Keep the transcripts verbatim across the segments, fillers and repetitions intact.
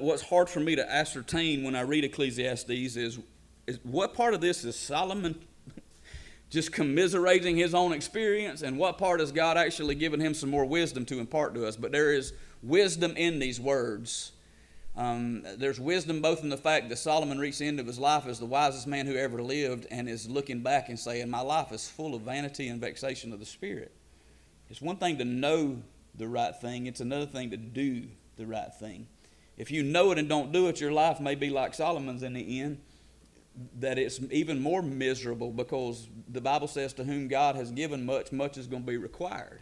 what's hard for me to ascertain when I read Ecclesiastes is, is what part of this is Solomon just commiserating his own experience, and what part is God actually giving him some more wisdom to impart to us. But there is wisdom in these words. Um, there's wisdom both in the fact that Solomon reached the end of his life as the wisest man who ever lived, and is looking back and saying, my life is full of vanity and vexation of the spirit. It's one thing to know the right thing. It's another thing to do the right thing. If you know it and don't do it, your life may be like Solomon's in the end, that it's even more miserable, because the Bible says to whom God has given much, much is going to be required.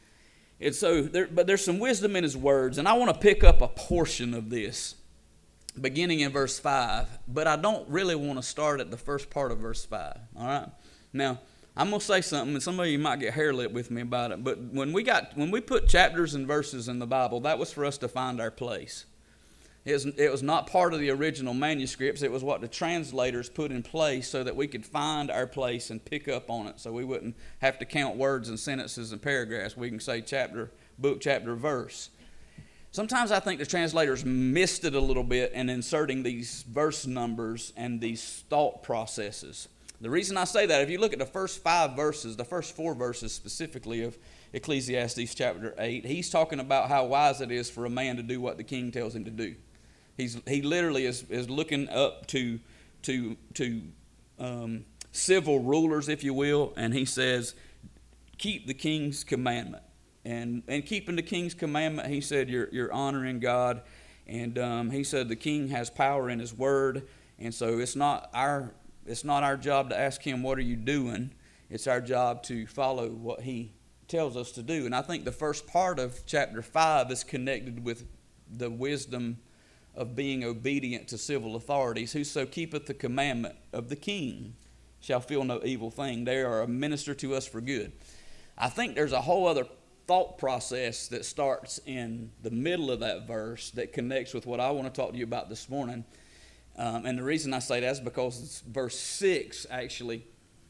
And so, there, but there's some wisdom in his words, and I want to pick up a portion of this, beginning in verse five, but I don't really want to start at the first part of verse five, all right? Now, I'm going to say something, and some of you might get hair lit with me about it, but when we got when we put chapters and verses in the Bible, that was for us to find our place. It was, it was not part of the original manuscripts. It was what the translators put in place so that we could find our place and pick up on it, so we wouldn't have to count words and sentences and paragraphs. We can say chapter, book, chapter, verse. Sometimes I think the translators missed it a little bit in inserting these verse numbers and these thought processes. The reason I say that, if you look at the first five verses, the first four verses specifically of Ecclesiastes chapter eight, he's talking about how wise it is for a man to do what the king tells him to do. He's, he literally is, is looking up to, to, to um, civil rulers, if you will, and he says, keep the king's commandment. And, and keeping the king's commandment, he said, you're, you're honoring God. And um, he said the king has power in his word, and so it's not our it's not our job to ask him, what are you doing? It's our job to follow what he tells us to do. And I think the first part of chapter five is connected with the wisdom of being obedient to civil authorities. Whoso keepeth the commandment of the king shall feel no evil thing. They are a minister to us for good. I think there's a whole other thought process that starts in the middle of that verse that connects with what I want to talk to you about this morning. Um, and the reason I say that is because verse six actually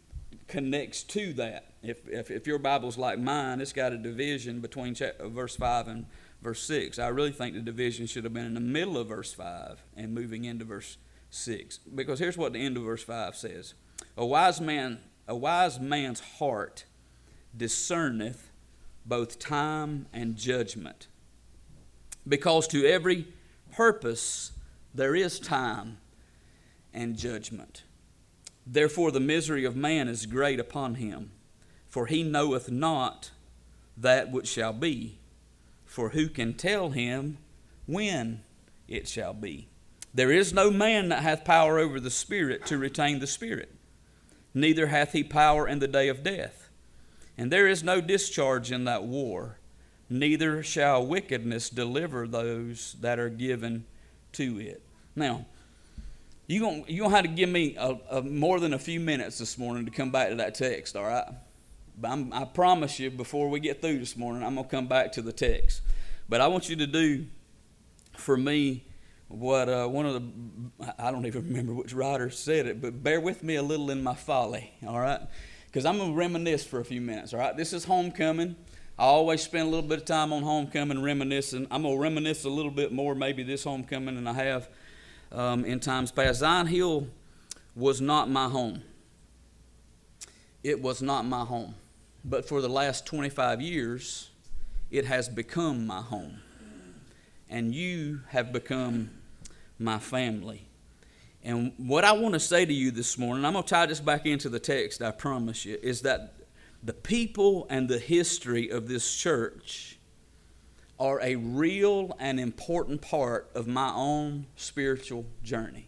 connects to that. If, if, if your Bible's like mine, it's got a division between chapter, verse five and verse six. I really think the division should have been in the middle of verse five and moving into verse six. Because here's what the end of verse five says. A wise man, a wise man's heart discerneth both time and judgment. Because to every purpose there is time and judgment. Therefore the misery of man is great upon him, for he knoweth not that which shall be. For who can tell him when it shall be? There is no man that hath power over the Spirit to retain the Spirit, neither hath he power in the day of death. And there is no discharge in that war, neither shall wickedness deliver those that are given to it. Now, you're going you gonna have to give me a, a more than a few minutes this morning to come back to that text, all right? But I'm, I promise you, before we get through this morning, I'm going to come back to the text. But I want you to do, for me, what uh, one of the, I don't even remember which writer said it, but bear with me a little in my folly, all right? Because I'm going to reminisce for a few minutes, all right? This is homecoming. I always spend a little bit of time on homecoming reminiscing. I'm going to reminisce a little bit more maybe this homecoming than I have um, in times past. Zion Hill was not my home. It was not my home. But for the last twenty-five years, it has become my home. And you have become my family. And what I want to say to you this morning, I'm going to tie this back into the text, I promise you, is that the people and the history of this church are a real and important part of my own spiritual journey.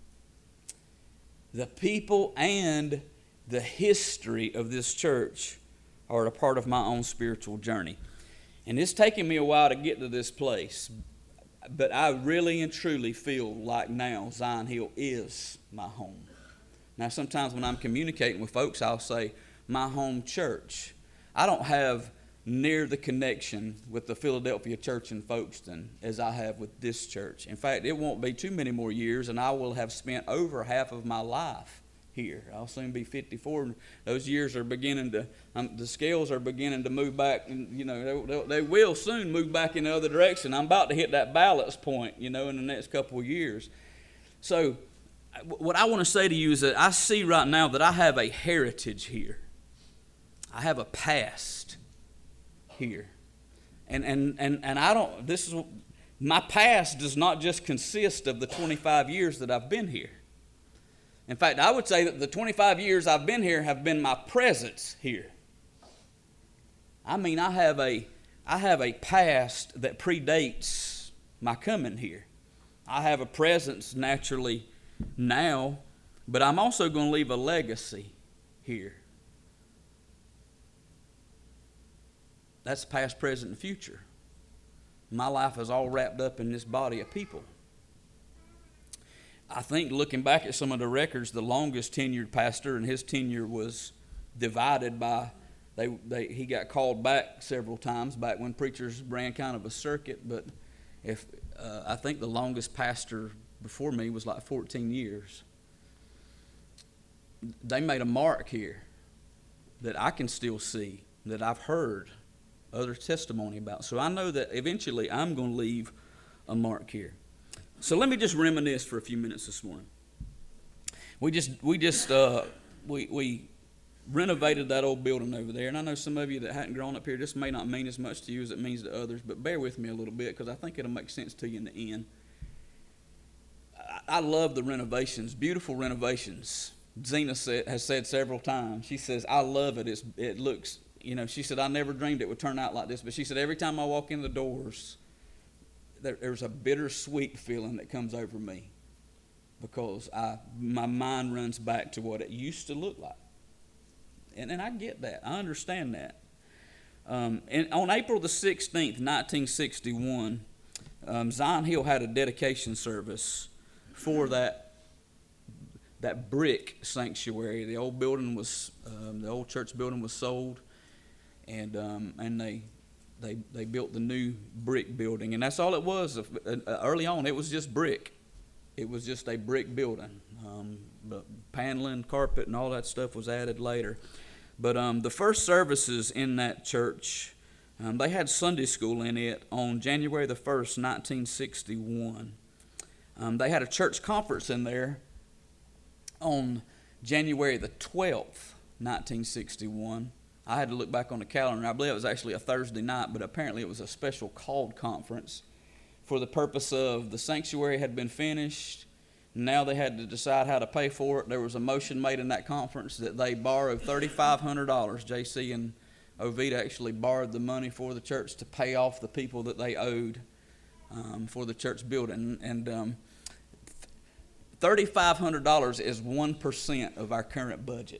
The people and the history of this church are a part of my own spiritual journey. And it's taken me a while to get to this place, but I really and truly feel like now Zion Hill is my home. Now, sometimes when I'm communicating with folks, I'll say, my home church. I don't have near the connection with the Philadelphia church in Folkestone as I have with this church. In fact, it won't be too many more years, and I will have spent over half of my life here. I'll soon be fifty-four. Those years are beginning to, um, the scales are beginning to move back, and you know they, they will soon move back in the other direction. I'm about to hit that balance point, you know, in the next couple of years. So, what I want to say to you is that I see right now that I have a heritage here. I have a past here, and and and and I don't. This is my past does not just consist of the twenty-five years that I've been here. In fact, I would say that the twenty-five years I've been here have been my presence here. I mean, I have a, I have a past that predates my coming here. I have a presence naturally now, but I'm also going to leave a legacy here. That's past, present, and future. My life is all wrapped up in this body of people. I think looking back at some of the records, the longest tenured pastor, and his tenure was divided by, they, they he got called back several times, back when preachers ran kind of a circuit, but if uh, I think the longest pastor before me was like fourteen years. They made a mark here that I can still see, that I've heard other testimony about. So I know that eventually I'm going to leave a mark here. So let me just reminisce for a few minutes this morning. We just we just uh, we we renovated that old building over there, and I know some of you that hadn't grown up here, this may not mean as much to you as it means to others, but bear with me a little bit because I think it'll make sense to you in the end. I, I love the renovations, beautiful renovations. Zena said, has said several times. She says, "I love it. It's, it looks, you know." She said, "I never dreamed it would turn out like this," but she said, "Every time I walk in the doors, there's a bittersweet feeling that comes over me because I my mind runs back to what it used to look like." And, and I get that. I understand that. Um, and on April the sixteenth, nineteen sixty-one, um, Zion Hill had a dedication service for that, that brick sanctuary. The old building was, um, the old church building was sold, and um, and they... They they built the new brick building, and that's all it was. Uh, early on, it was just brick. It was just a brick building. Um, but paneling, carpet, and all that stuff was added later. But um, the first services in that church, um, they had Sunday school in it on January the first, nineteen sixty-one. Um, they had a church conference in there on January the twelfth, nineteen sixty-one. I had to look back on the calendar. I believe it was actually a Thursday night, but apparently it was a special called conference for the purpose of the sanctuary had been finished. Now they had to decide how to pay for it. There was a motion made in that conference that they borrow three thousand five hundred dollars. J C and Ovita actually borrowed the money for the church to pay off the people that they owed um, for the church building. And um, three thousand five hundred dollars is one percent of our current budget.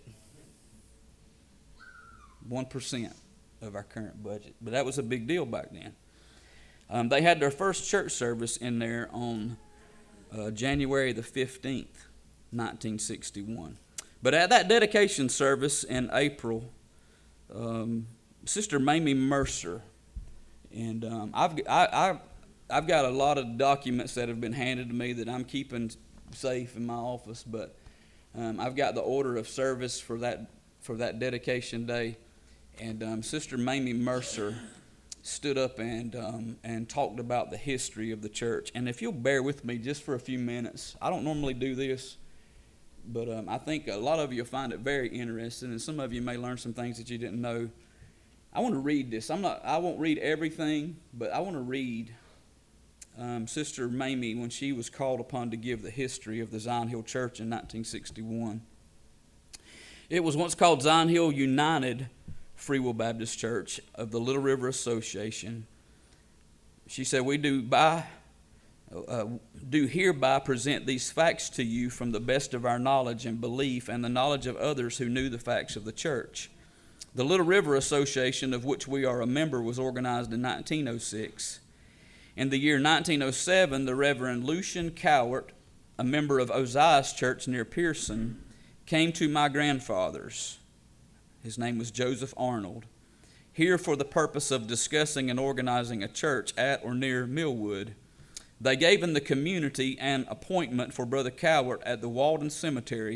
one percent of our current budget. But that was a big deal back then. Um, they had their first church service in there on uh, January the fifteenth, nineteen sixty-one. But at that dedication service in April, um, Sister Mamie Mercer, and um, I've, I, I, I've got a lot of documents that have been handed to me that I'm keeping safe in my office, but um, I've got the order of service for that for that dedication day. And um, Sister Mamie Mercer stood up and um, and talked about the history of the church. And if you'll bear with me just for a few minutes, I don't normally do this, but um, I think a lot of you will find it very interesting, and some of you may learn some things that you didn't know. I want to read this. I'm not. I won't read everything, but I want to read um, Sister Mamie when she was called upon to give the history of the Zion Hill Church in nineteen sixty-one. It was once called Zion Hill United Free Will Baptist Church of the Little River Association. She said, "We do by uh, do hereby present these facts to you from the best of our knowledge and belief and the knowledge of others who knew the facts of the church. The Little River Association, of which we are a member, was organized in nineteen oh six. In the year nineteen oh seven, the Reverend Lucian Cowart, a member of Ozias Church near Pearson, came to my grandfather's. His name was Joseph Arnold, here for the purpose of discussing and organizing a church at or near Millwood. They gave in the community an appointment for Brother Cowart at the Walden Cemetery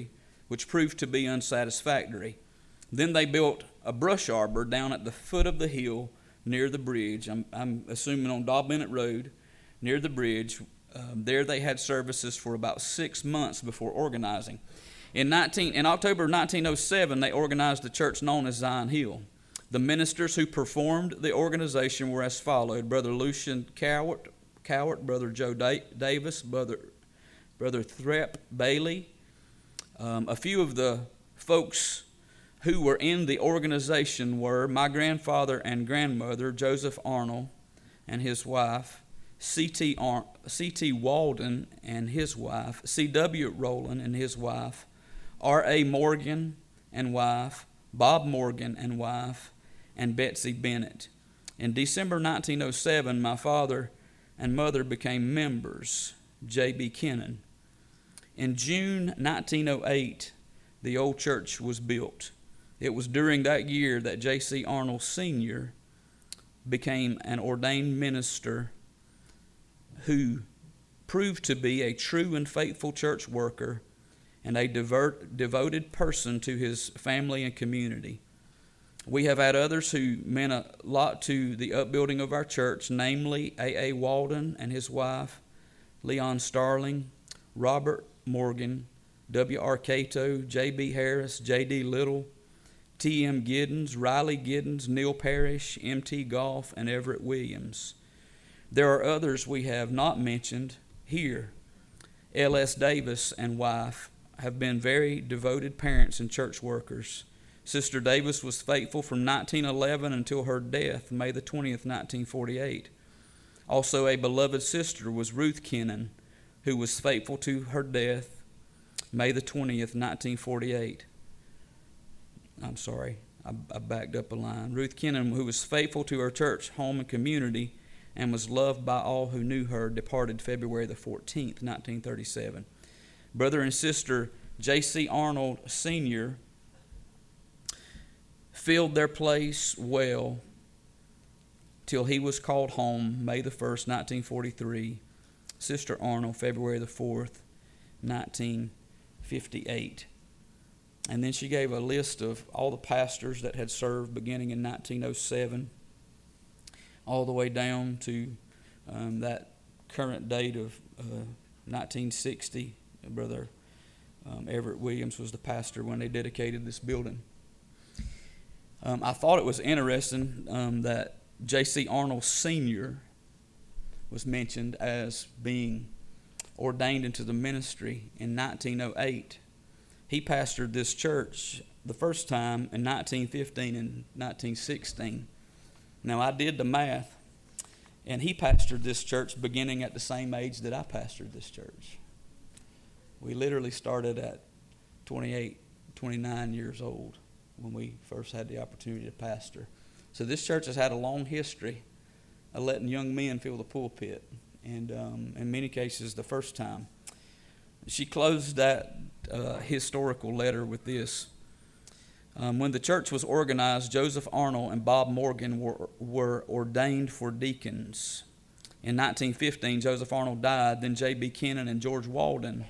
which proved to be unsatisfactory. Then they built a brush arbor down at the foot of the hill near the bridge. I'm, I'm assuming on Dobb Bennett Road, near the bridge. Um, there they had services for about six months before organizing. In, nineteen, in October of nineteen oh seven, they organized the church known as Zion Hill. The ministers who performed the organization were as followed: Brother Lucian Cowart, Cowart Brother Joe da- Davis, Brother, Brother Threp Bailey. Um, a few of the folks who were in the organization were my grandfather and grandmother, Joseph Arnold and his wife, C T Ar- C T Walden and his wife, C W Rowland and his wife, R A Morgan and wife, Bob Morgan and wife, and Betsy Bennett. In December nineteen oh seven, my father and mother became members, J B Kennan. In June nineteen oh eight, the old church was built. It was during that year that J C Arnold Senior became an ordained minister who proved to be a true and faithful church worker and a divert, devoted person to his family and community. We have had others who meant a lot to the upbuilding of our church, namely A A Walden and his wife, Leon Starling, Robert Morgan, W R Cato, J B Harris, J D Little, T M Giddens, Riley Giddens, Neil Parrish, M T Goff, and Everett Williams. There are others we have not mentioned here. L S Davis and wife have been very devoted parents and church workers. Sister Davis was faithful from nineteen eleven until her death, May the twentieth, nineteen forty-eight. Also a beloved sister was Ruth Kennan, who was faithful to her death, May the twentieth, nineteen forty-eight. I'm sorry, I, I backed up a line. Ruth Kennan, who was faithful to her church, home, and community, and was loved by all who knew her, departed February the fourteenth, nineteen thirty-seven. Brother and sister J C Arnold Senior filled their place well till he was called home May the first, nineteen forty-three. Sister Arnold, February the fourth, nineteen fifty-eight. And then she gave a list of all the pastors that had served beginning in nineteen oh seven, all the way down to um, that current date of uh, nineteen sixty. Brother um, Everett Williams was the pastor when they dedicated this building. Um, I thought it was interesting um, that J C Arnold Senior was mentioned as being ordained into the ministry in nineteen oh eight. He pastored this church the first time in nineteen fifteen and nineteen sixteen. Now, I did the math, and he pastored this church beginning at the same age that I pastored this church. We literally started at twenty-eight, twenty-nine years old when we first had the opportunity to pastor. So this church has had a long history of letting young men fill the pulpit, and um, in many cases the first time. She closed that uh, historical letter with this. Um, when the church was organized, Joseph Arnold and Bob Morgan were, were ordained for deacons. In nineteen fifteen, Joseph Arnold died. Then J B Kennan and George Walden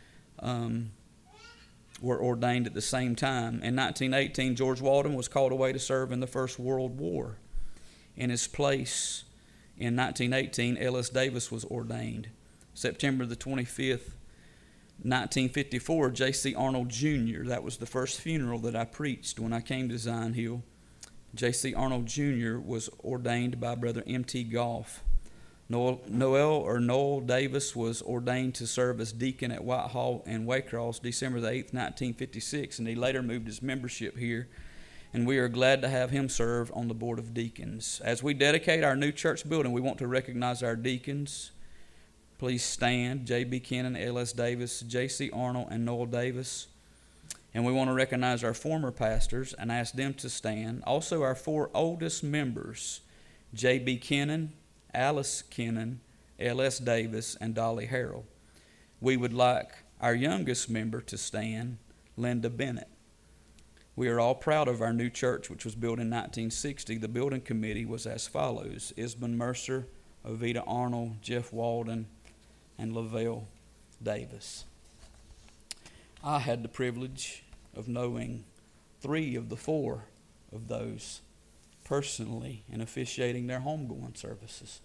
um, were ordained at the same time. In nineteen eighteen, George Walden was called away to serve in the First World War. In his place, in nineteen eighteen, L S Davis was ordained. September the twenty-fifth, nineteen fifty-four, J C Arnold Junior That was the first funeral that I preached when I came to Zion Hill. J C Arnold Junior was ordained by Brother M T Goff. Noel, Noel or Noel Davis was ordained to serve as deacon at Whitehall and Waycross December the eighth, nineteen fifty-six, and he later moved his membership here. And we are glad to have him serve on the board of deacons. As we dedicate our new church building, we want to recognize our deacons. Please stand. J B Kennan, L S Davis, J C Arnold, and Noel Davis. And we want to recognize our former pastors and ask them to stand. Also our four oldest members, J B Kennan, Alice Kennan, L S Davis, and Dolly Harrell. We would like our youngest member to stand, Linda Bennett. We are all proud of our new church, which was built in nineteen sixty. The building committee was as follows: Ismond Mercer, Ovita Arnold, Jeff Walden, and Lavelle Davis. I had the privilege of knowing three of the four of those personally and officiating their homegoing services.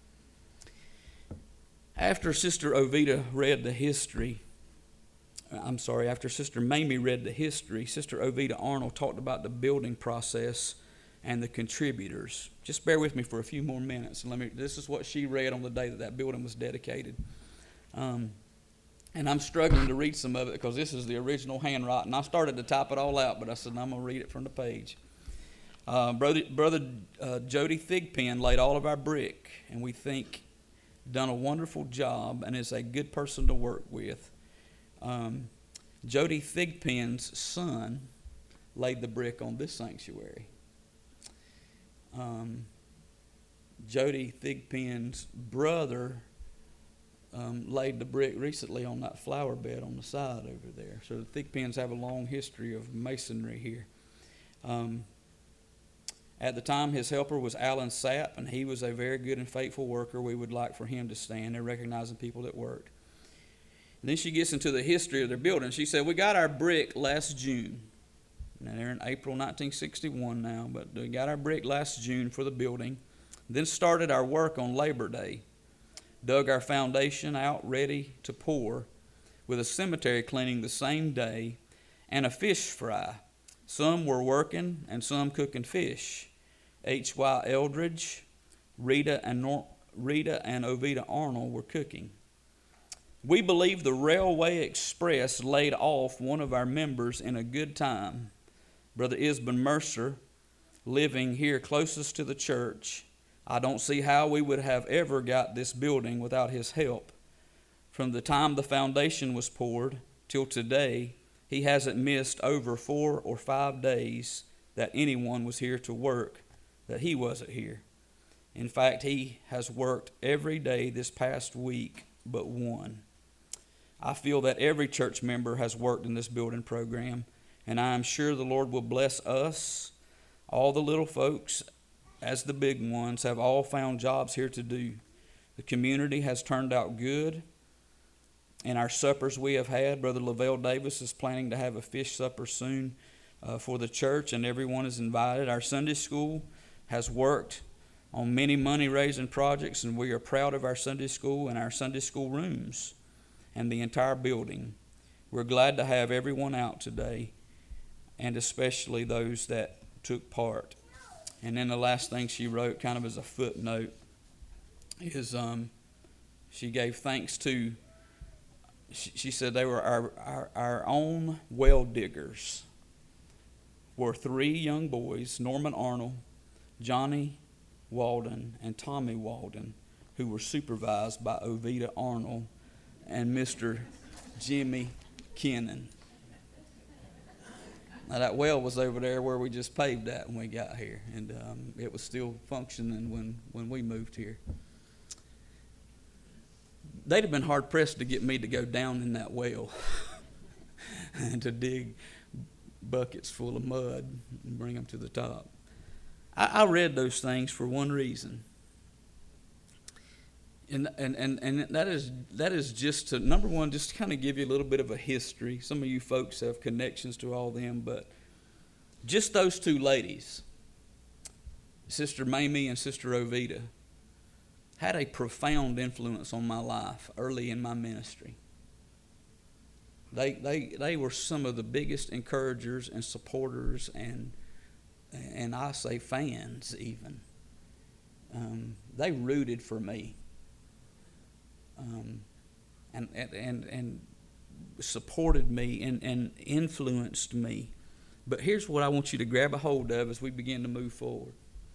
After Sister Ovita read the history, I'm sorry, after Sister Mamie read the history, Sister Ovita Arnold talked about the building process and the contributors. Just bear with me for a few more minutes. And let me. This is what she read on the day that that building was dedicated. Um, and I'm struggling to read some of it because this is the original handwriting. I started to type it all out, but I said, no, I'm going to read it from the page. Uh, Brother Brother uh, Jody Thigpen laid all of our brick, and we think done a wonderful job and is a good person to work with. Um, Jody Thigpen's son laid the brick on this sanctuary. Um, Jody Thigpen's brother um, laid the brick recently on that flower bed on the side over there. So the Thigpens have a long history of masonry here. Um, At the time, his helper was Alan Sapp, and he was a very good and faithful worker. We would like for him to stand there recognizing people that worked. And then she gets into the history of their building. She said, we got our brick last June. Now, they're in April nineteen sixty-one now, but we got our brick last June for the building. Then started our work on Labor Day. Dug our foundation out ready to pour, with a cemetery cleaning the same day and a fish fry. Some were working and some cooking fish. H Y Eldridge, Rita and Nor- Rita and Ovita Arnold were cooking. We believe the Railway Express laid off one of our members in a good time. Brother Isbin Mercer, living here closest to the church. I don't see how we would have ever got this building without his help. From the time the foundation was poured till today, he hasn't missed over four or five days that anyone was here to work, that he wasn't here. In fact, he has worked every day this past week but one. I feel that every church member has worked in this building program, and I am sure the Lord will bless us. All the little folks, as the big ones, have all found jobs here to do. The community has turned out good. In our suppers we have had, Brother Lavelle Davis is planning to have a fish supper soon uh, for the church, and everyone is invited. Our Sunday school has worked on many money-raising projects, and we are proud of our Sunday school and our Sunday school rooms and the entire building. We're glad to have everyone out today, and especially those that took part. And then the last thing she wrote, kind of as a footnote, is um, she gave thanks to, she, she said they were our, our, our own well diggers, were three young boys, Norman Arnold, Johnny Walden, and Tommy Walden, who were supervised by Ovita Arnold and Mister Jimmy Kennan. Now, that well was over there where we just paved that when we got here, and um, it was still functioning when, when we moved here. They'd have been hard-pressed to get me to go down in that well and to dig buckets full of mud and bring them to the top. I, I read those things for one reason. And, and, and, and that is that is just to, number one, just to kind of give you a little bit of a history. Some of you folks have connections to all them, but just those two ladies, Sister Mamie and Sister Ovita, had a profound influence on my life early in my ministry. They, they, they were some of the biggest encouragers and supporters and, and I say fans even. Um, they rooted for me. Um, and, and, and supported me and, and influenced me. But here's what I want you to grab a hold of as we begin to move forward.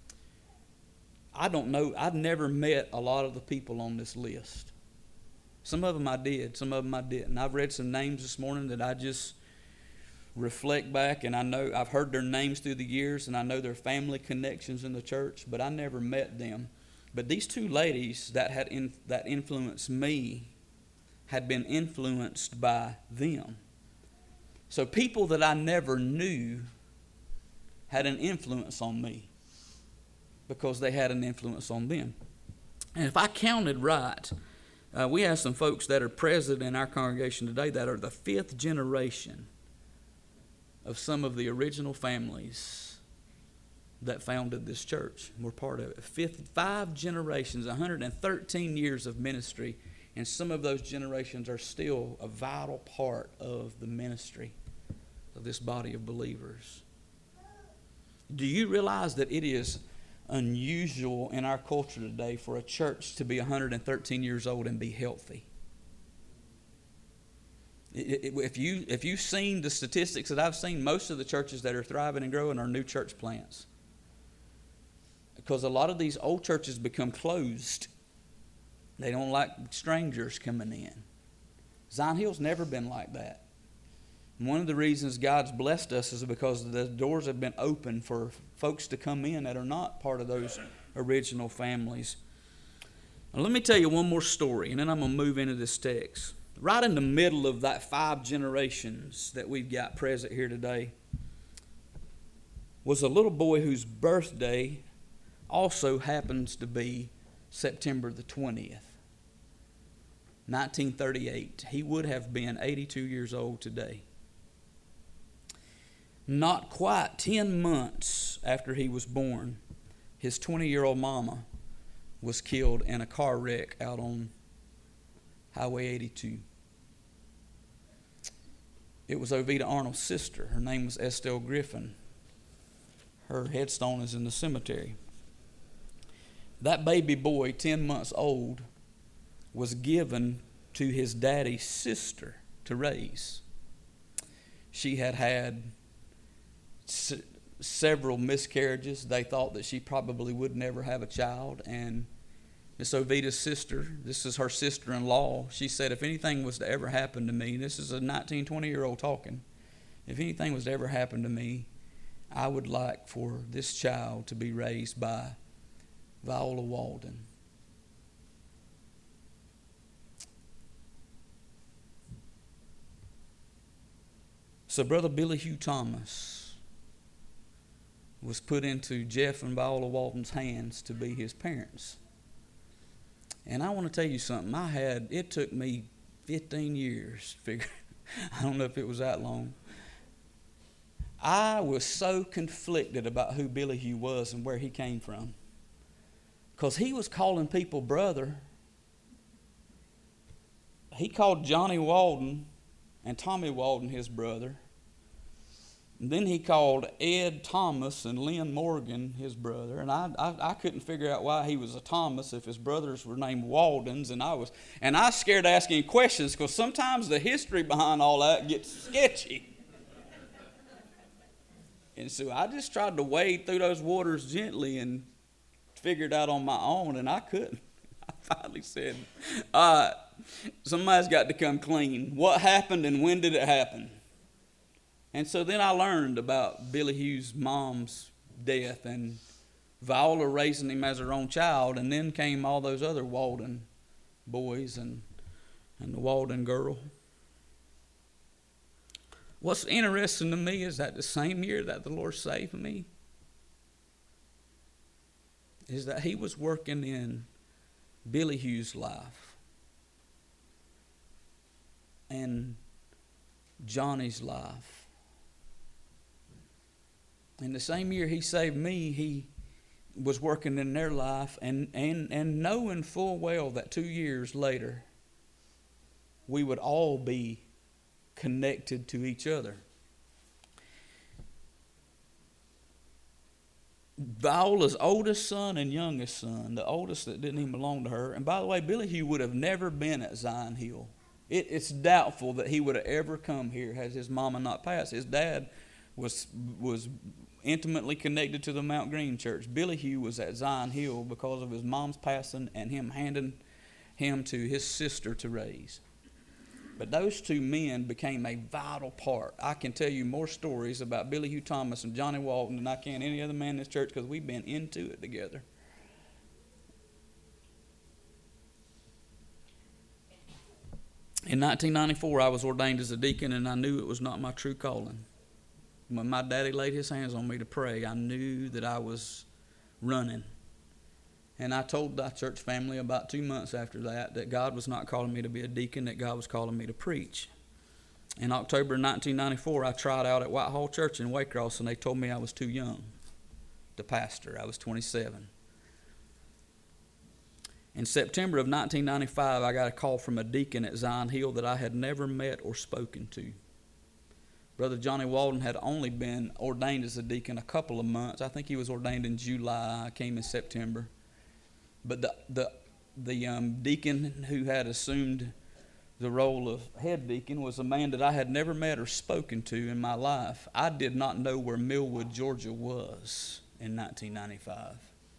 I don't know, I've never met a lot of the people on this list. Some of them I did, some of them I didn't. I've read some names this morning that I just reflect back, and I know I've heard their names through the years, and I know their family connections in the church, but I never met them. But these two ladies that had in, that influenced me had been influenced by them. So people that I never knew had an influence on me because they had an influence on them. And if I counted right, Uh, we have some folks that are present in our congregation today that are the fifth generation of some of the original families that founded this church. We're part of it. Fifth, five generations, one hundred thirteen years of ministry, and some of those generations are still a vital part of the ministry of this body of believers. Do you realize that it is unusual in our culture today for a church to be one hundred thirteen years old and be healthy? If you, if you've seen the statistics that I've seen, most of the churches that are thriving and growing are new church plants. Because a lot of these old churches become closed. They don't like strangers coming in. Zion Hill's never been like that. And one of the reasons God's blessed us is because the doors have been open for folks to come in that are not part of those original families. Now, let me tell you one more story, and then I'm going to move into this text. Right in the middle of that five generations that we've got present here today was a little boy whose birthday also happens to be September the twentieth, nineteen thirty-eight. He would have been eighty-two years old today. Not quite ten months after he was born, his twenty-year-old mama was killed in a car wreck out on Highway eighty-two. It was Ovita Arnold's sister. Her name was Estelle Griffin. Her headstone is in the cemetery. That baby boy, ten months old, was given to his daddy's sister to raise. She had had se- several miscarriages. They thought that she probably would never have a child, and Miss Ovita's sister, this is her sister-in-law, she said, if anything was to ever happen to me, this is a nineteen, twenty-year-old talking, if anything was to ever happen to me, I would like for this child to be raised by Viola Walden. So Brother Billy Hugh Thomas was put into Jeff and Viola Walden's hands to be his parents. And I want to tell you something. I had, it took me fifteen years to figure, I don't know if it was that long. I was so conflicted about who Billy Hugh was and where he came from. Because he was calling people brother. He called Johnny Walden and Tommy Walden his brother. And then he called Ed Thomas and Lynn Morgan his brother. And I, I I couldn't figure out why he was a Thomas if his brothers were named Waldens. And I was and I was scared asking questions because sometimes the history behind all that gets sketchy. And so I just tried to wade through those waters gently and figure it out on my own, and I couldn't. I finally said, all right, somebody's got to come clean. What happened and when did it happen? And so then I learned about Billy Hugh's mom's death and Viola raising him as her own child, and then came all those other Walden boys and, and the Walden girl. What's interesting to me is that the same year that the Lord saved me, is that he was working in Billy Hugh's life and Johnny's life. In the same year he saved me, he was working in their life and, and, and knowing full well that two years later we would all be connected to each other. Viola's oldest son and youngest son, the oldest that didn't even belong to her, and by the way, Billy Hugh would have never been at Zion Hill. It, it's doubtful that he would have ever come here had his mama not passed. His dad was was intimately connected to the Mount Green Church. Billy Hugh was at Zion Hill because of his mom's passing and him handing him to his sister to raise. But those two men became a vital part. I can tell you more stories about Billy Hugh Thomas and Johnny Walton than I can any other man in this church because we've been into it together. In nineteen ninety-four, I was ordained as a deacon, and I knew it was not my true calling. When my daddy laid his hands on me to pray, I knew that I was running. And I told our church family about two months after that that God was not calling me to be a deacon, that God was calling me to preach. In October nineteen ninety-four, I tried out at Whitehall Church in Waycross, and they told me I was too young to pastor. I was twenty-seven. In September of nineteen ninety-five, I got a call from a deacon at Zion Hill that I had never met or spoken to. Brother Johnny Walden had only been ordained as a deacon a couple of months. I think he was ordained in July. I came in September. But the the the um, deacon who had assumed the role of head deacon was a man that I had never met or spoken to in my life. I did not know where Millwood, Georgia was in nineteen ninety-five.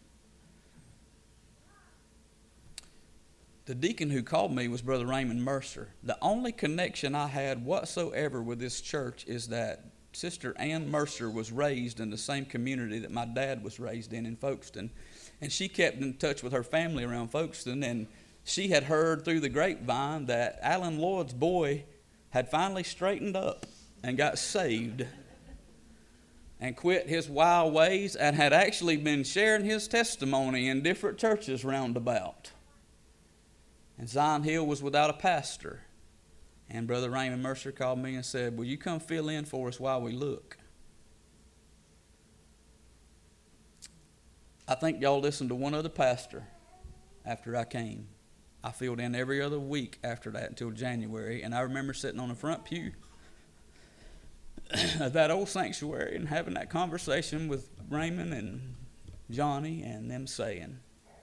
The deacon who called me was Brother Raymond Mercer. The only connection I had whatsoever with this church is that Sister Ann Mercer was raised in the same community that my dad was raised in, in Folkestone. And she kept in touch with her family around Folkestone, and she had heard through the grapevine that Alan Lloyd's boy had finally straightened up and got saved and quit his wild ways and had actually been sharing his testimony in different churches round about. And Zion Hill was without a pastor. And Brother Raymond Mercer called me and said, will you come fill in for us while we look? I think y'all listened to one other pastor after I came. I filled in every other week after that until January. And I remember sitting on the front pew of that old sanctuary and having that conversation with Raymond and Johnny and them saying,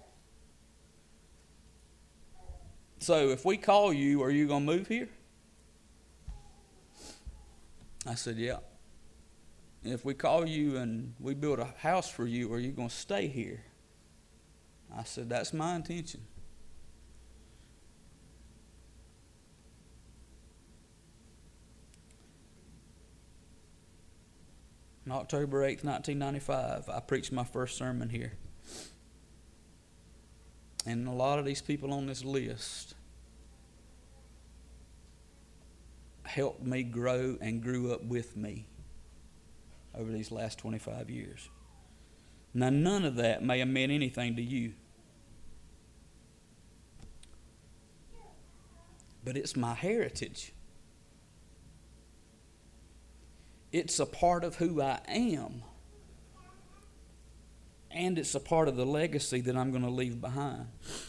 so if we call you, are you going to move here? I said, yeah. If we call you and we build a house for you, are you going to stay here? I said, that's my intention. On October eighth, nineteen ninety-five, I preached my first sermon here. And a lot of these people on this list helped me grow and grew up with me over these last twenty-five years. Now, none of that may have meant anything to you. But it's my heritage. It's a part of who I am. And it's a part of the legacy that I'm going to leave behind.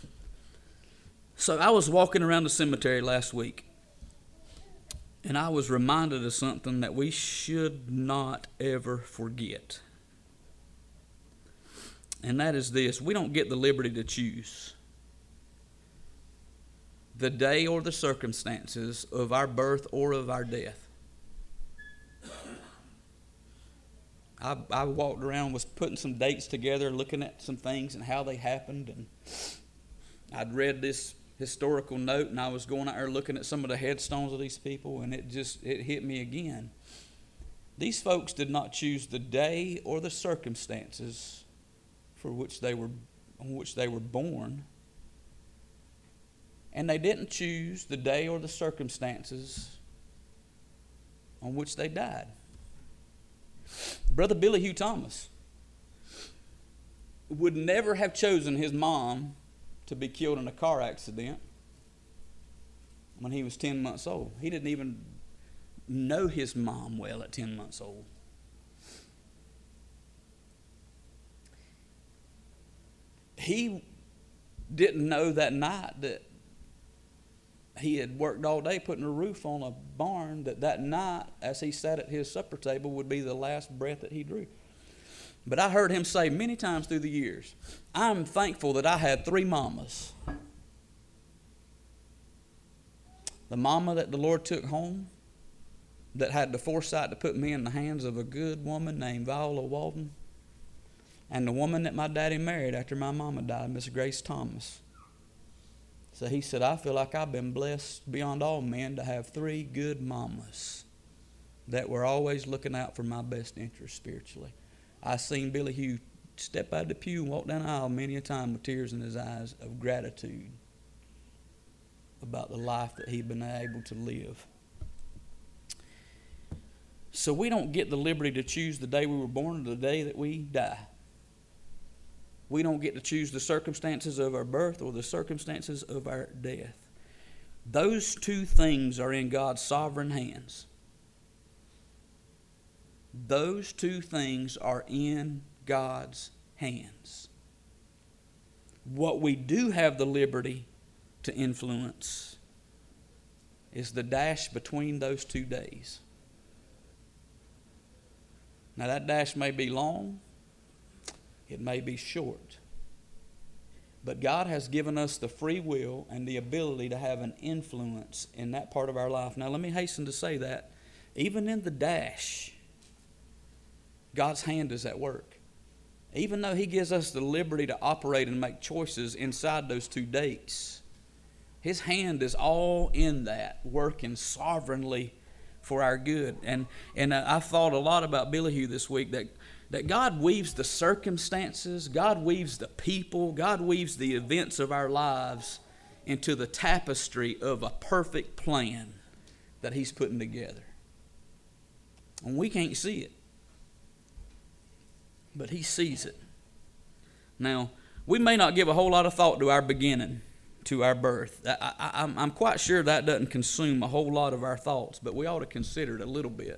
So I was walking around the cemetery last week, and I was reminded of something that we should not ever forget. And that is this: we don't get the liberty to choose the day or the circumstances of our birth or of our death. I, I walked around, was putting some dates together, looking at some things and how they happened. And I'd read this historical note, and I was going out there looking at some of the headstones of these people, and it just, it hit me again. These folks did not choose the day or the circumstances for which they were, on which they were born. And they didn't choose the day or the circumstances on which they died. Brother Billy Hugh Thomas would never have chosen his mom to be killed in a car accident when he was ten months old. He didn't even know his mom well at ten months old. He didn't know that night that he had worked all day putting a roof on a barn, that that night, as he sat at his supper table, would be the last breath that he drew. But I heard him say many times through the years, I'm thankful that I had three mamas. The mama that the Lord took home, that had the foresight to put me in the hands of a good woman named Viola Walden, and the woman that my daddy married after my mama died, Miss Grace Thomas. So he said, I feel like I've been blessed beyond all men to have three good mamas that were always looking out for my best interest spiritually. I seen Billy Hugh step out of the pew and walk down the aisle many a time with tears in his eyes of gratitude about the life that he'd been able to live. So we don't get the liberty to choose the day we were born or the day that we die. We don't get to choose the circumstances of our birth or the circumstances of our death. Those two things are in God's sovereign hands. Those two things are in God's hands. What we do have the liberty to influence is the dash between those two days. Now that dash may be long, it may be short, but God has given us the free will and the ability to have an influence in that part of our life. Now let me hasten to say that even in the dash, God's hand is at work. Even though He gives us the liberty to operate and make choices inside those two dates, His hand is all in that, working sovereignly for our good. And and I thought a lot about Billy Hugh this week, that, that God weaves the circumstances, God weaves the people, God weaves the events of our lives into the tapestry of a perfect plan that He's putting together. And we can't see it, but He sees it. Now, we may not give a whole lot of thought to our beginning, to our birth. I, I, I'm, I'm quite sure that doesn't consume a whole lot of our thoughts, but we ought to consider it a little bit.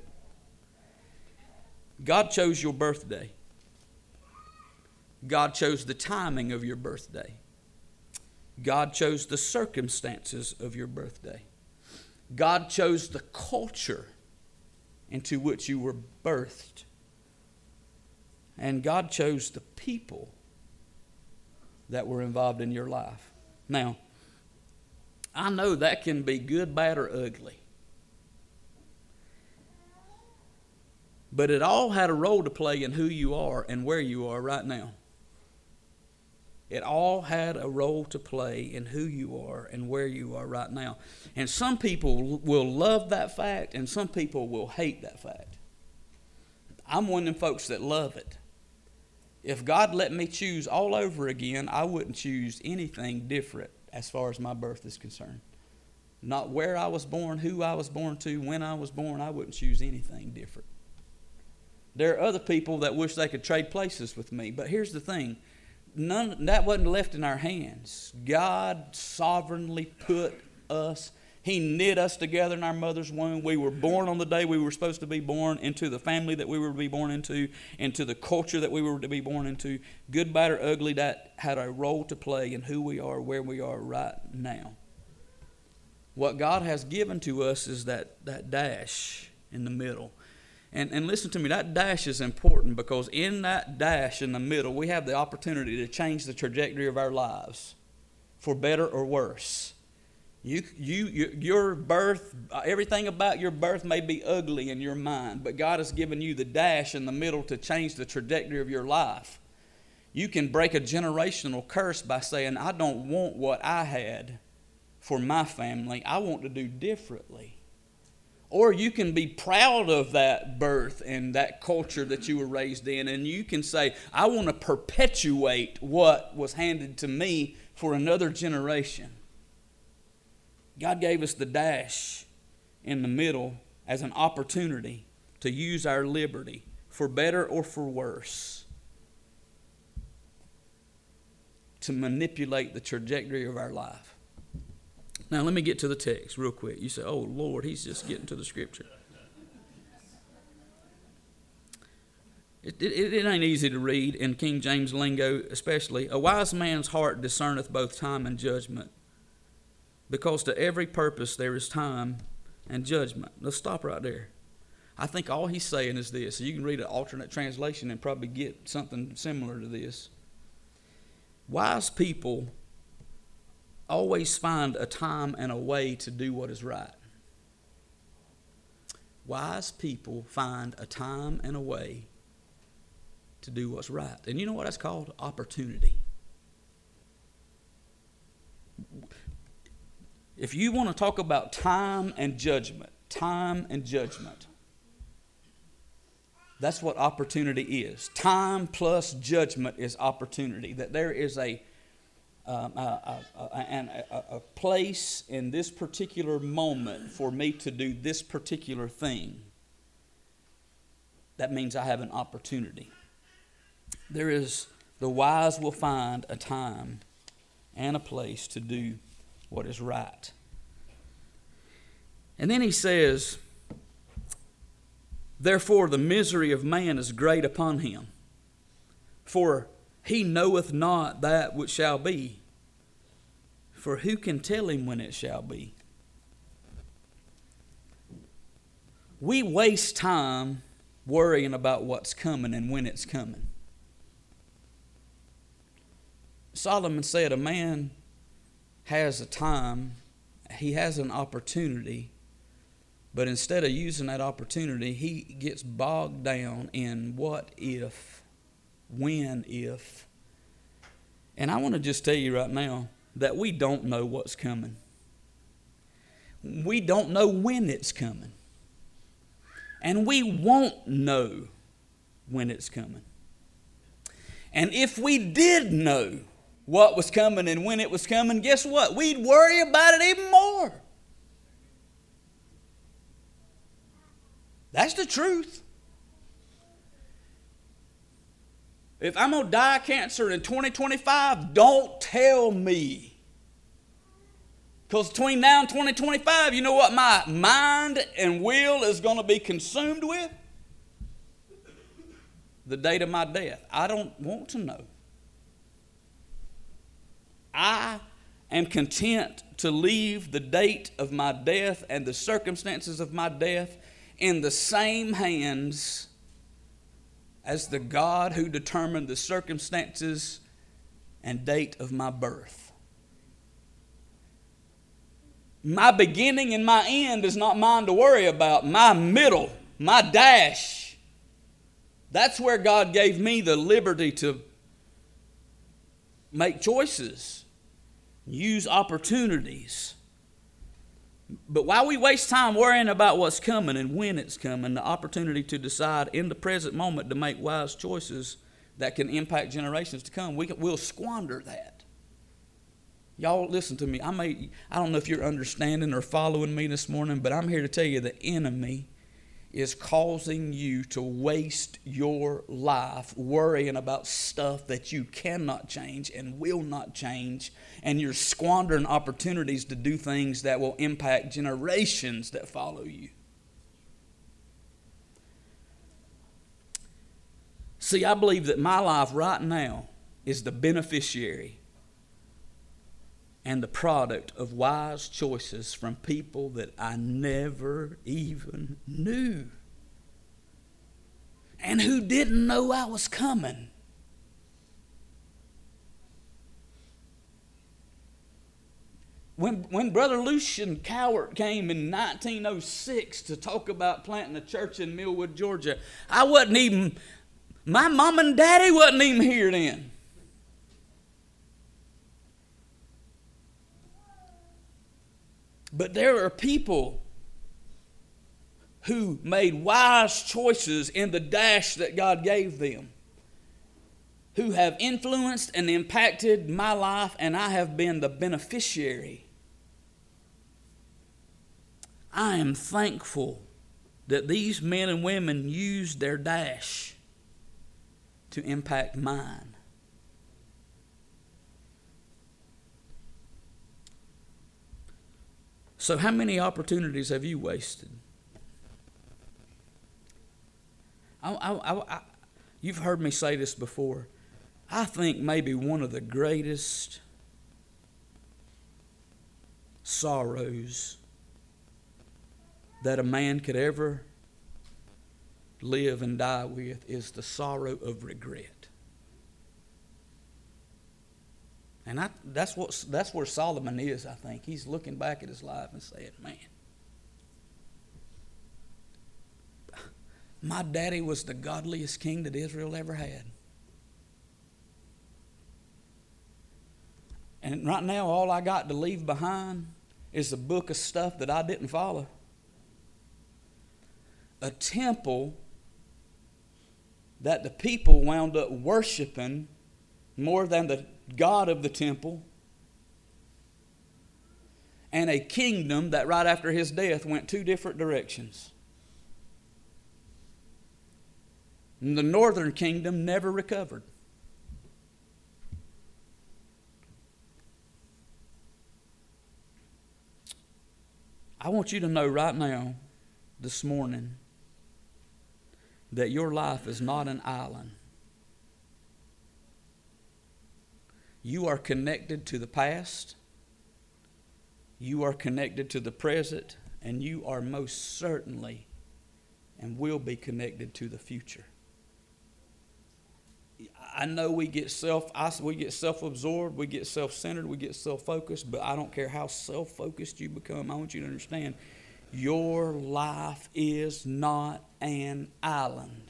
God chose your birthday. God chose the timing of your birthday. God chose the circumstances of your birthday. God chose the culture into which you were birthed. And God chose the people that were involved in your life. Now, I know that can be good, bad, or ugly. But it all had a role to play in who you are and where you are right now. It all had a role to play in who you are and where you are right now. And some people will love that fact, and some people will hate that fact. I'm one of them folks that love it. If God let me choose all over again, I wouldn't choose anything different as far as my birth is concerned. Not where I was born, who I was born to, when I was born. I wouldn't choose anything different. There are other people that wish they could trade places with me. But here's the thing. None, that wasn't left in our hands. God sovereignly put us, He knit us together in our mother's womb. We were born on the day we were supposed to be born, into the family that we were to be born into, into the culture that we were to be born into. Good, bad, or ugly, that had a role to play in who we are, where we are right now. What God has given to us is that, that dash in the middle. And, and listen to me, that dash is important, because in that dash in the middle, we have the opportunity to change the trajectory of our lives for better or worse. You, you, you, your birth, everything about your birth may be ugly in your mind, but God has given you the dash in the middle to change the trajectory of your life. You can break a generational curse by saying, I don't want what I had for my family. I want to do differently. Or you can be proud of that birth and that culture that you were raised in, and you can say, I want to perpetuate what was handed to me for another generation. God gave us the dash in the middle as an opportunity to use our liberty for better or for worse to manipulate the trajectory of our life. Now, let me get to the text real quick. You say, oh, Lord, he's just getting to the scripture. It, it, it ain't easy to read in King James lingo especially. A wise man's heart discerneth both time and judgment, because to every purpose there is time and judgment. Let's stop right there. I think all he's saying is this. You can read an alternate translation and probably get something similar to this. Wise people always find a time and a way to do what is right. Wise people find a time and a way to do what's right. And you know what that's called? Opportunity. If you want to talk about time and judgment, time and judgment, that's what opportunity is. Time plus judgment is opportunity. That there is a Um, a, a, a, a, a place in this particular moment for me to do this particular thing. That means I have an opportunity. There is The wise will find a time and a place to do what is right. And then he says, therefore the misery of man is great upon him, for he knoweth not that which shall be. For who can tell him when it shall be? We waste time worrying about what's coming and when it's coming. Solomon said a man has a time, he has an opportunity, but instead of using that opportunity, he gets bogged down in what if, when if. And I want to just tell you right now that we don't know what's coming. We don't know when it's coming. And we won't know when it's coming. And if we did know what was coming and when it was coming, guess what? We'd worry about it even more. That's the truth. If I'm going to die of cancer in twenty twenty-five, don't tell me. Because between now and twenty twenty-five, you know what my mind and will is going to be consumed with? The date of my death. I don't want to know. I am content to leave the date of my death and the circumstances of my death in the same hands as the God who determined the circumstances and date of my birth. My beginning and my end is not mine to worry about. My middle, my dash, that's where God gave me the liberty to make choices, use opportunities. But while we waste time worrying about what's coming and when it's coming, the opportunity to decide in the present moment to make wise choices that can impact generations to come, we can, we'll squander that. Y'all listen to me. I may I don't know if you're understanding or following me this morning, but I'm here to tell you the enemy is causing you to waste your life worrying about stuff that you cannot change and will not change, and you're squandering opportunities to do things that will impact generations that follow you. See, I believe that my life right now is the beneficiary and the product of wise choices from people that I never even knew and who didn't know I was coming. When, when Brother Lucian Cowart came in nineteen oh six to talk about planting a church in Millwood, Georgia, I wasn't even, my mom and daddy wasn't even here then. But there are people who made wise choices in the dash that God gave them, who have influenced and impacted my life, and I have been the beneficiary. I am thankful that these men and women used their dash to impact mine. So how many opportunities have you wasted? I, I, I, you've heard me say this before. I think maybe one of the greatest sorrows that a man could ever live and die with is the sorrow of regret. And I, that's what that's where Solomon is, I think. He's looking back at his life and saying, man, my daddy was the godliest king that Israel ever had. And right now, all I got to leave behind is a book of stuff that I didn't follow. A temple that the people wound up worshiping more than the God of the temple, and a kingdom that right after his death went two different directions. And the northern kingdom never recovered. I want you to know right now, this morning, that your life is not an island. You are connected to the past. You are connected to the present. And you are most certainly and will be connected to the future. I know we get self, we get self-absorbed, we get self-centered, we get self-focused, but I don't care how self-focused you become. I want you to understand, your life is not an island.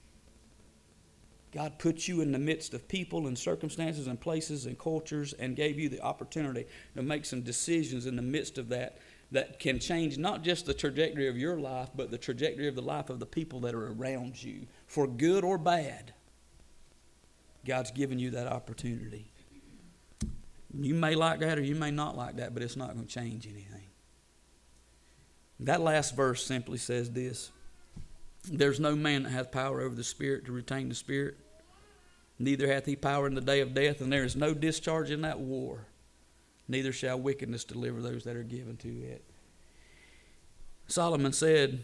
God put you in the midst of people and circumstances and places and cultures and gave you the opportunity to make some decisions in the midst of that that can change not just the trajectory of your life, but the trajectory of the life of the people that are around you, for good or bad. God's given you that opportunity. You may like that or you may not like that, but it's not going to change anything. That last verse simply says this: there's no man that hath power over the Spirit to retain the Spirit, neither hath he power in the day of death, and there is no discharge in that war, neither shall wickedness deliver those that are given to it. Solomon said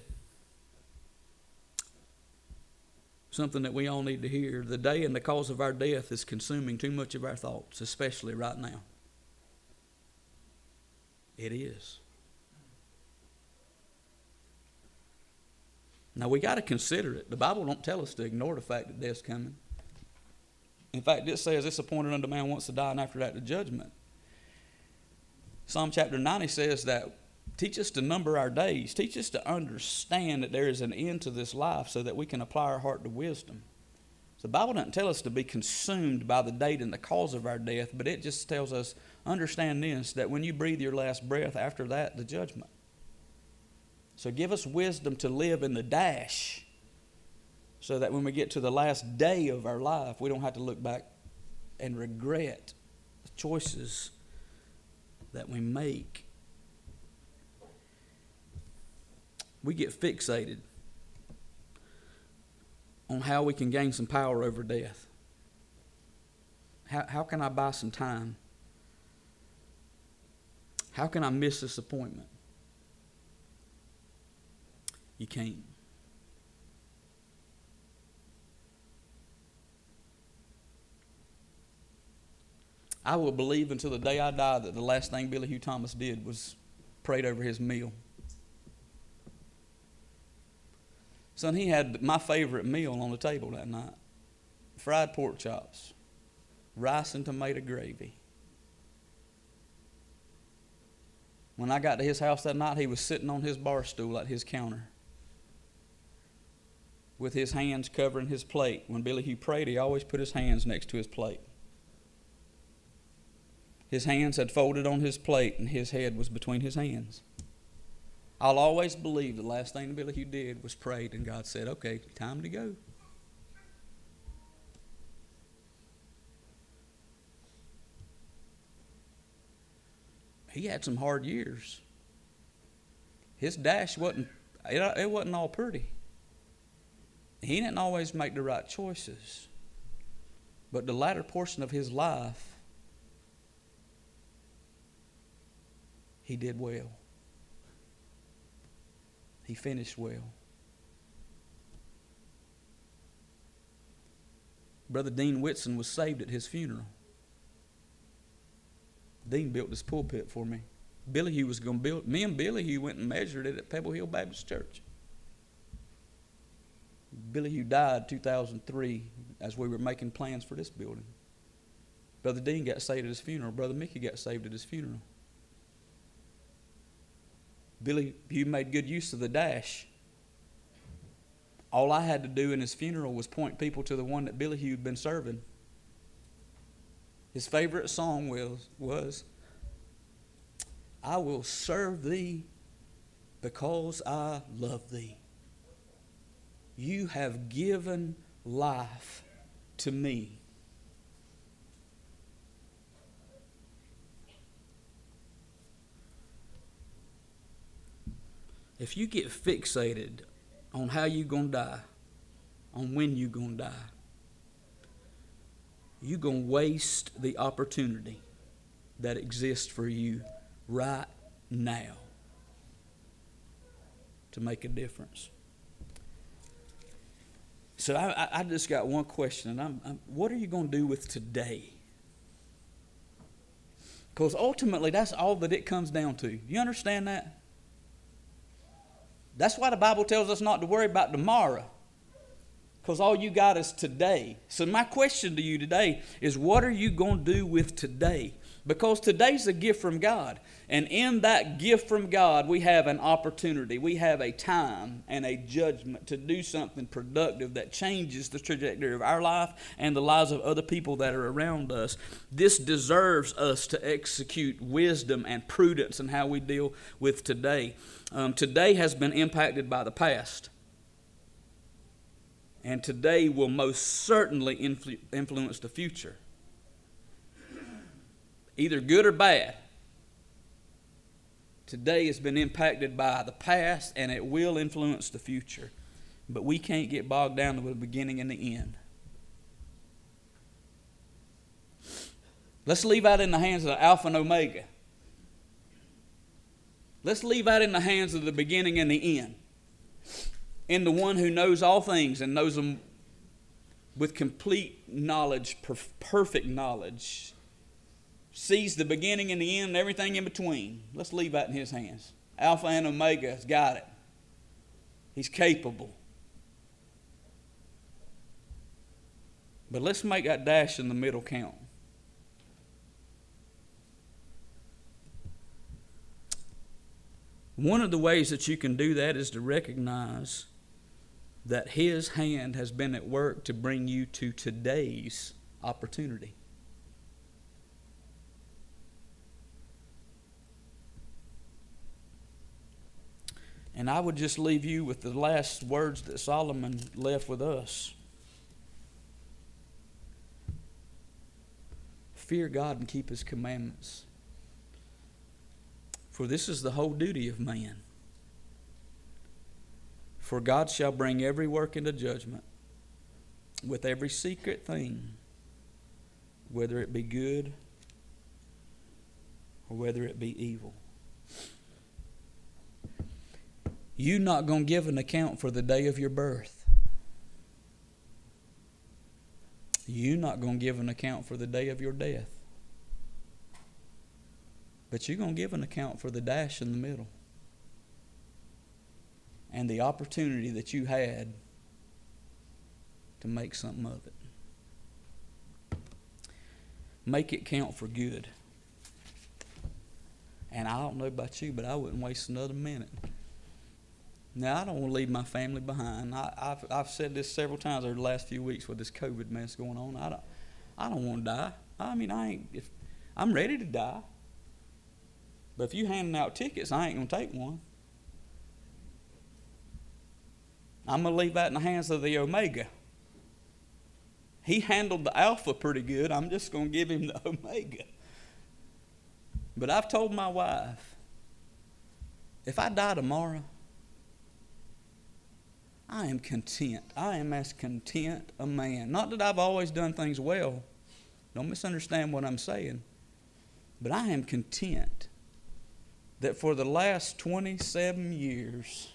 something that we all need to hear. The day and the cause of our death is consuming too much of our thoughts, especially right now. It is. Now we got to consider it. The Bible don't tell us to ignore the fact that death's coming. In fact, it says it's appointed unto man once to die, and after that the judgment. Psalm chapter ninety says that teach us to number our days. Teach us to understand that there is an end to this life so that we can apply our heart to wisdom. So the Bible doesn't tell us to be consumed by the date and the cause of our death, but it just tells us, understand this, that when you breathe your last breath, after that, the judgment. So give us wisdom to live in the dash so that when we get to the last day of our life, we don't have to look back and regret the choices that we make. We get fixated on how we can gain some power over death. How, how can I buy some time? How can I miss this appointment? You can't. I will believe until the day I die that the last thing Billy Hugh Thomas did was prayed over his meal. Son, he had my favorite meal on the table that night. Fried pork chops, rice and tomato gravy. When I got to his house that night, he was sitting on his bar stool at his counter with his hands covering his plate. When Billy Hugh prayed, he always put his hands next to his plate. His hands had folded on his plate and his head was between his hands. I'll always believe the last thing Billy Hugh did was prayed, and God said, okay, time to go. He had some hard years. His dash wasn't, it, it wasn't all pretty. He didn't always make the right choices. But the latter portion of his life, he did well. He finished well. Brother Dean Whitson was saved at his funeral. Dean built this pulpit for me. Billy Hugh was going to build. Me and Billy Hugh went and measured it at Pebble Hill Baptist Church. Billy Hugh died two thousand three as we were making plans for this building. Brother Dean got saved at his funeral. Brother Mickey got saved at his funeral. Billy Hugh made good use of the dash. All I had to do in his funeral was point people to the one that Billy Hugh had been serving. His favorite song was, was, I will serve thee because I love thee. You have given life to me. If you get fixated on how you're going to die, on when you're going to die, you're going to waste the opportunity that exists for you right now. to make a difference. So I, I just got one question, and I'm, I'm, what are you going to do with today? Because ultimately, that's all that it comes down to. You understand that? That's why the Bible tells us not to worry about tomorrow, because all you got is today. So my question to you today is, what are you going to do with today? Because today's a gift from God. And in that gift from God, we have an opportunity. We have a time and a judgment to do something productive that changes the trajectory of our life and the lives of other people that are around us. This deserves us to execute wisdom and prudence in how we deal with today. Um, today has been impacted by the past. And today will most certainly influ- influence the future. Either good or bad. Today has been impacted by the past, and it will influence the future. But we can't get bogged down with the beginning and the end. Let's leave out in the hands of the Alpha and Omega. Let's leave out in the hands of the beginning and the end. In the one who knows all things and knows them with complete knowledge, perfect knowledge. Sees the beginning and the end and everything in between. Let's leave that in his hands. Alpha and Omega has got it. He's capable. But let's make that dash in the middle count. One of the ways that you can do that is to recognize that his hand has been at work to bring you to today's opportunity. And I would just leave you with the last words that Solomon left with us. Fear God and keep his commandments. For this is the whole duty of man. For God shall bring every work into judgment with every secret thing, whether it be good or whether it be evil. You're not going to give an account for the day of your birth. You're not going to give an account for the day of your death. But you're going to give an account for the dash in the middle. And the opportunity that you had to make something of it. Make it count for good. And I don't know about you, but I wouldn't waste another minute. Now, I don't want to leave my family behind. I, I've, I've said this several times over the last few weeks with this COVID mess going on. I don't, I don't want to die. I mean, I ain't. If I'm ready to die, but if you handing out tickets, I ain't gonna take one. I'm gonna leave that in the hands of the Omega. He handled the Alpha pretty good. I'm just gonna give him the Omega. But I've told my wife, if I die tomorrow, I am content. I am as content a man. Not that I've always done things well. Don't misunderstand what I'm saying. But I am content that for the last twenty-seven years,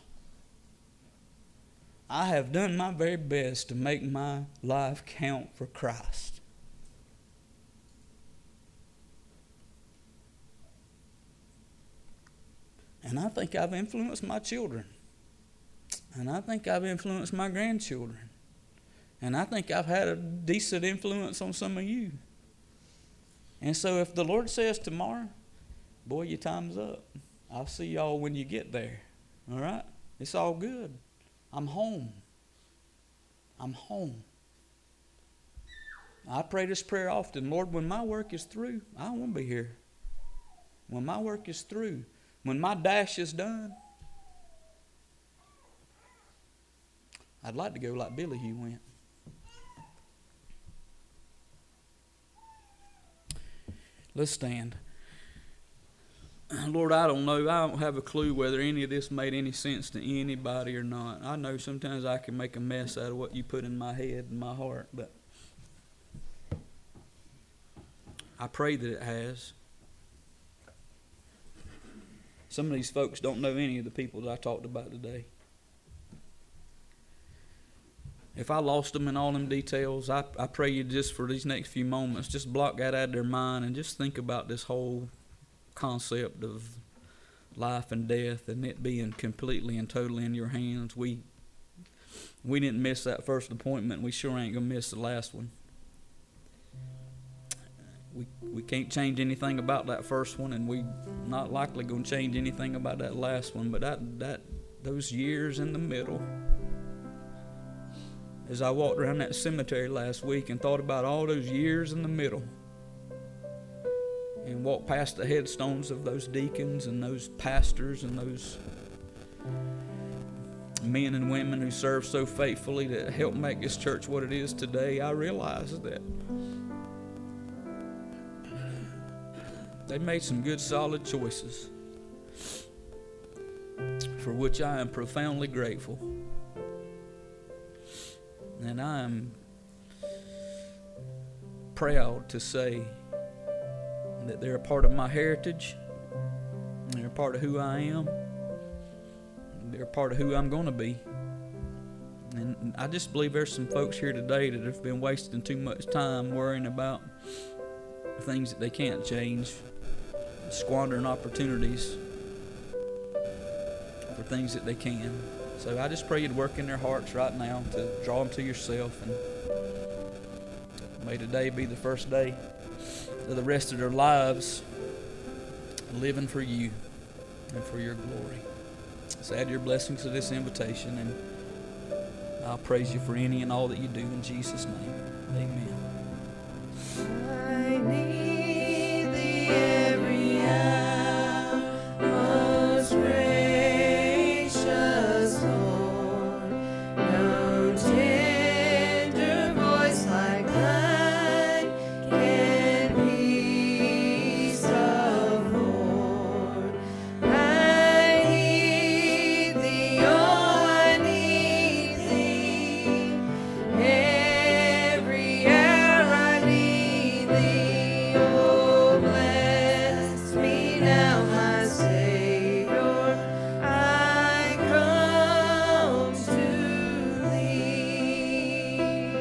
I have done my very best to make my life count for Christ. And I think I've influenced my children. And I think I've influenced my grandchildren. And I think I've had a decent influence on some of you. And so if the Lord says tomorrow, boy, your time's up. I'll see y'all when you get there. All right? It's all good. I'm home. I'm home. I pray this prayer often. Lord, when my work is through, I don't want to be here. When my work is through, when my dash is done, I'd like to go like Billy Hugh went. Let's stand. Lord, I don't know. I don't have a clue whether any of this made any sense to anybody or not. I know sometimes I can make a mess out of what you put in my head and my heart, but I pray that it has. Some of these folks don't know any of the people that I talked about today. If I lost them in all them details, I, I pray you just for these next few moments, just block that out of their mind and just think about this whole concept of life and death and it being completely and totally in your hands. We we didn't miss that first appointment. We sure ain't going to miss the last one. We we can't change anything about that first one, and we not likely going to change anything about that last one. But that that those years in the middle, as I walked around that cemetery last week and thought about all those years in the middle, and walked past the headstones of those deacons and those pastors and those men and women who served so faithfully to help make this church what it is today, I realized that they made some good, solid choices, for which I am profoundly grateful. And I am proud to say that they're a part of my heritage, and they're a part of who I am, and they're a part of who I'm going to be. And I just believe there's some folks here today that have been wasting too much time worrying about things that they can't change, squandering opportunities for things that they can. So I just pray you'd work in their hearts right now to draw them to yourself, and may today be the first day of the rest of their lives living for you and for your glory. So add your blessings to this invitation, and I'll praise you for any and all that you do in Jesus' name. Amen. I need thee every hour, most gracious Lord. No tender voice like thine can peace afford. I need thee, oh, I need thee. Every hour I need thee. Oh, bless me now, my Savior. I come to thee.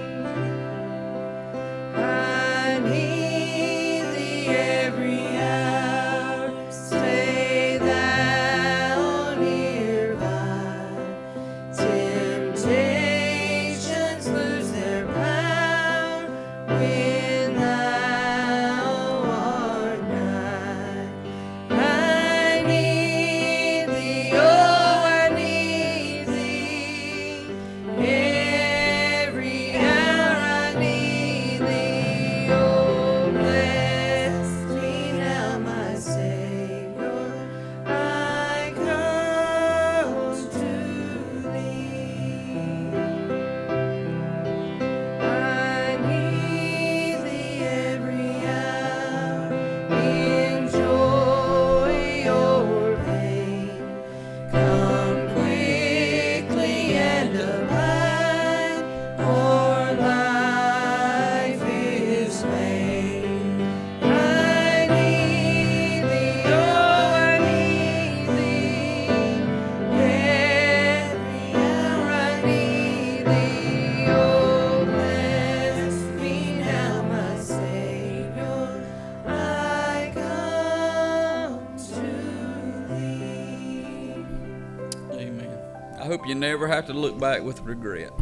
I need thee every hour. Stay thou nearby. Temptations lose their power when thou art nigh. I need thee, oh, I need thee. Every hour I need thee. Oh, bless me now, my Savior. I come to thee. I need thee every hour, in joy or pain. Come quickly and abide, for life is vain. I need thee, oh, I need thee. Every hour I need thee. Oh, bless me now, my Savior. I come to thee. Amen. I hope you never have to look back with regret.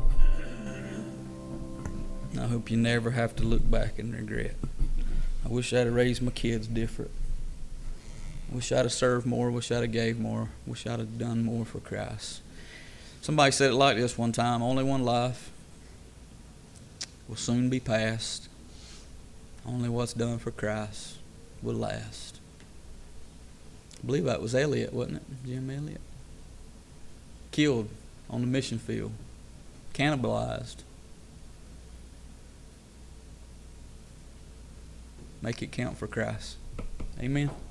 I hope you never have to look back and regret. I wish I'd have raised my kids different. Wish I'd have served more. Wish I'd have gave more. Wish I'd have done more for Christ. Somebody said it like this one time: only one life will soon be past. Only what's done for Christ will last. I believe that was Elliot, wasn't it? Jim Elliot. Killed on the mission field. Cannibalized. Make it count for Christ. Amen.